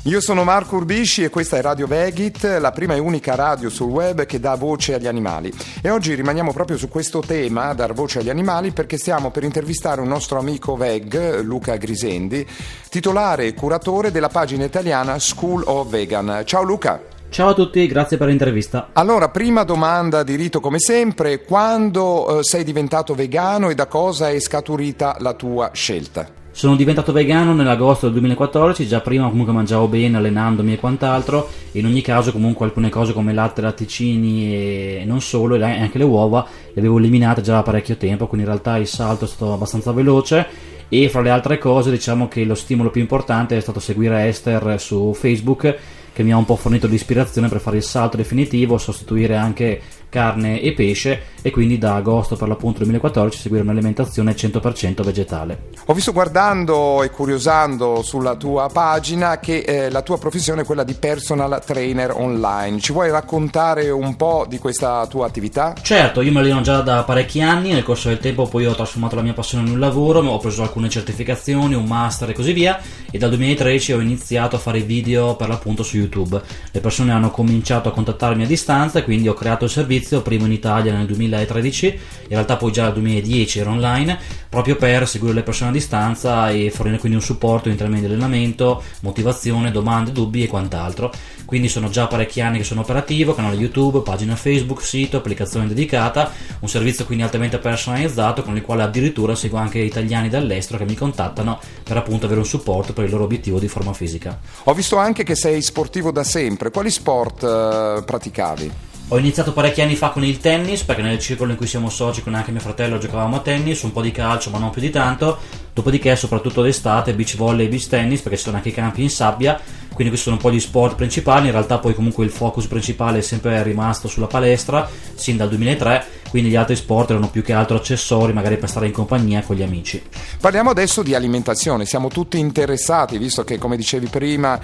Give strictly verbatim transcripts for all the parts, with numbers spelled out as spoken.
Io sono Marco Urbisci e questa è Radio Vegit, la prima e unica radio sul web che dà voce agli animali. E oggi rimaniamo proprio su questo tema, dar voce agli animali, perché stiamo per intervistare un nostro amico veg, Luca Grisendi, titolare e curatore della pagina italiana School of Vegan. Ciao Luca. Ciao a tutti, grazie per l'intervista. Allora, prima domanda di rito come sempre, quando eh, sei diventato vegano e da cosa è scaturita la tua scelta? Sono diventato vegano nell'agosto del duemilaquattordici, già prima comunque mangiavo bene, allenandomi e quant'altro, e in ogni caso comunque alcune cose come latte, latticini e non solo, e anche le uova, le avevo eliminate già da parecchio tempo, quindi in realtà il salto è stato abbastanza veloce. E fra le altre cose diciamo che lo stimolo più importante è stato seguire Esther su Facebook, che mi ha un po' fornito l'ispirazione per fare il salto definitivo, sostituire anche carne e pesce, e quindi da agosto per l'appunto duemilaquattordici seguire un'alimentazione cento per cento vegetale. Ho visto guardando e curiosando sulla tua pagina che eh, la tua professione è quella di personal trainer online. Ci vuoi raccontare un po' di questa tua attività? Certo, io mi alleno già da parecchi anni, nel corso del tempo poi ho trasformato la mia passione in un lavoro, ho preso alcune certificazioni, un master e così via, e dal duemilatredici ho iniziato a fare video per l'appunto su YouTube. Le persone hanno cominciato a contattarmi a distanza e quindi ho creato il servizio, primo in Italia nel duemilatredici, in realtà poi già nel duemiladodici ero online, proprio per seguire le persone a distanza e fornire quindi un supporto in termini di allenamento, motivazione, domande, dubbi e quant'altro. Quindi sono già parecchi anni che sono operativo, canale YouTube, pagina Facebook, sito, applicazione dedicata, un servizio quindi altamente personalizzato con il quale addirittura seguo anche italiani dall'estero che mi contattano per appunto avere un supporto per il loro obiettivo di forma fisica. Ho visto anche che sei sportivo da sempre, quali sport eh, praticavi? Ho iniziato parecchi anni fa con il tennis, perché nel circolo in cui siamo soci con anche mio fratello giocavamo a tennis, un po' di calcio ma non più di tanto, dopodiché soprattutto d'estate beach volley e beach tennis, perché ci sono anche i campi in sabbia, quindi questi sono un po' gli sport principali. In realtà poi comunque il focus principale è sempre rimasto sulla palestra sin dal duemilatré, quindi gli altri sport erano più che altro accessori, magari per stare in compagnia con gli amici. Parliamo adesso di alimentazione, siamo tutti interessati, visto che come dicevi prima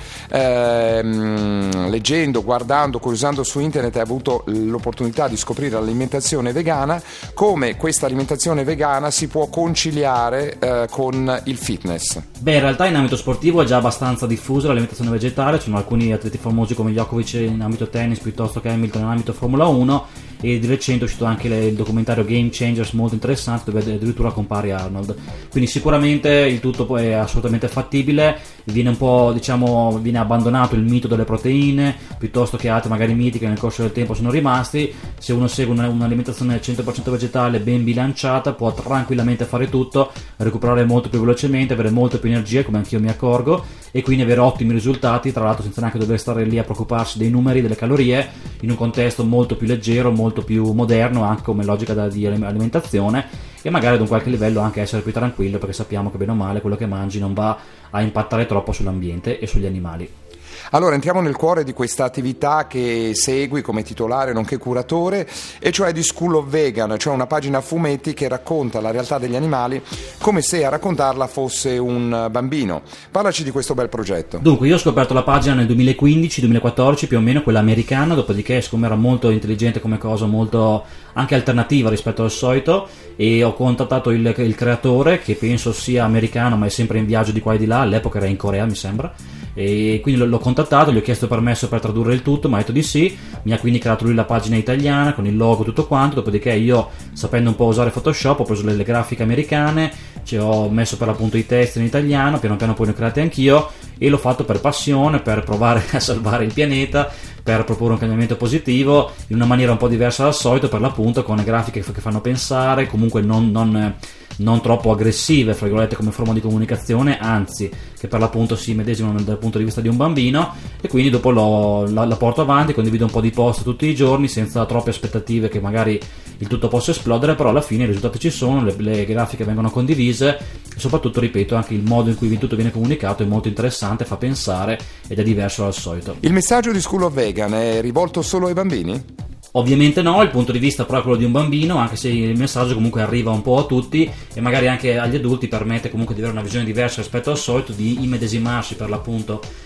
ehm, leggendo, guardando, curiosando su internet hai avuto l'opportunità di scoprire l'alimentazione vegana, come questa alimentazione vegana si può conciliare eh, con il fitness. Beh, in realtà in ambito sportivo è già abbastanza diffusa l'alimentazione vegetale, ci sono alcuni atleti famosi come Djokovic in ambito tennis piuttosto che Hamilton in ambito Formula uno, e di recente è uscito anche il documentario Game Changers, molto interessante, dove addirittura compare Arnold. Quindi sicuramente il tutto è assolutamente fattibile, viene un po' diciamo viene abbandonato il mito delle proteine piuttosto che altri magari miti che nel corso del tempo sono rimasti. Se uno segue un'alimentazione cento per cento vegetale ben bilanciata può tranquillamente fare tutto, recuperare molto più velocemente, avere molto più energia, come anch'io mi accorgo, e quindi avere ottimi risultati, tra l'altro senza neanche dover stare lì a preoccuparsi dei numeri, delle calorie, in un contesto molto più leggero, molto più moderno anche come logica da, di alimentazione, e magari ad un qualche livello anche essere più tranquillo, perché sappiamo che bene o male quello che mangi non va a impattare troppo sull'ambiente e sugli animali. Allora entriamo nel cuore di questa attività che segui come titolare nonché curatore, e cioè di School of Vegan, cioè una pagina a fumetti che racconta la realtà degli animali come se a raccontarla fosse un bambino. Parlaci di questo bel progetto. Dunque, io ho scoperto la pagina nel duemilaquindici duemilaquattordici più o meno, quella americana, dopodiché siccome era molto intelligente come cosa, molto anche alternativa rispetto al solito, e ho contattato il, il creatore, che penso sia americano ma è sempre in viaggio di qua e di là, all'epoca era in Corea mi sembra, e quindi l'ho contattato, gli ho chiesto permesso per tradurre il tutto, mi ha detto di sì, mi ha quindi creato lui la pagina italiana con il logo, tutto quanto. Dopodiché io, sapendo un po' usare Photoshop, ho preso le, le grafiche americane, ci ho messo per l'appunto i testi in italiano, piano piano poi ne ho creati anch'io, e l'ho fatto per passione, per provare a salvare il pianeta, per proporre un cambiamento positivo in una maniera un po' diversa dal solito, per l'appunto con le grafiche che fanno pensare, comunque non, non, non troppo aggressive fra virgolette come forma di comunicazione, anzi che per l'appunto si medesimano dal punto di vista di un bambino, e quindi dopo lo, la, la porto avanti, condivido un po' di post tutti i giorni senza troppe aspettative che magari il tutto possa esplodere, però alla fine i risultati ci sono, le, le grafiche vengono condivise e soprattutto, ripeto, anche il modo in cui tutto viene comunicato è molto interessante, fa pensare ed è diverso dal solito. Il messaggio di School of Vegan è rivolto solo ai bambini? Ovviamente no, il punto di vista però è quello di un bambino, anche se il messaggio comunque arriva un po' a tutti e magari anche agli adulti permette comunque di avere una visione diversa rispetto al solito, di immedesimarsi per l'appunto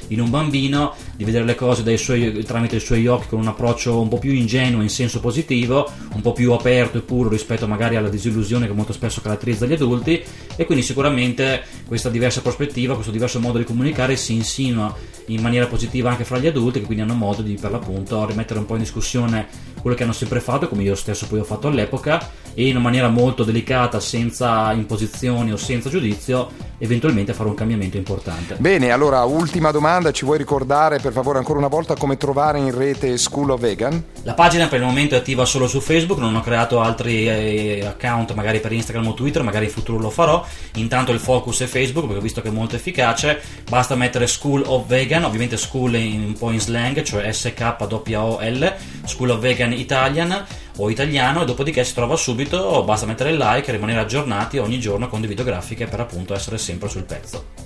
in un bambino, di vedere le cose dai suoi, tramite i suoi occhi, con un approccio un po' più ingenuo in senso positivo, un po' più aperto e puro rispetto magari alla disillusione che molto spesso caratterizza gli adulti. E quindi sicuramente questa diversa prospettiva, questo diverso modo di comunicare si insinua in maniera positiva anche fra gli adulti, che quindi hanno modo di, per l'appunto, rimettere un po' in discussione quello che hanno sempre fatto, come io stesso poi ho fatto all'epoca, e in una maniera molto delicata, senza imposizioni o senza giudizio, eventualmente fare un cambiamento importante. Bene, allora ultima domanda, ci vuoi ricordare per favore ancora una volta come trovare in rete School of Vegan? La pagina per il momento è attiva solo su Facebook, non ho creato altri eh, account magari per Instagram o Twitter, magari in futuro lo farò. Intanto il focus è Facebook, perché ho visto che è molto efficace. Basta mettere School of Vegan, ovviamente school in, un po' in slang, cioè S K O O L, School of Vegan Italian o italiano, e dopodiché si trova subito, basta mettere il like e rimanere aggiornati. Ogni giorno condivido grafiche per appunto essere sempre sul pezzo.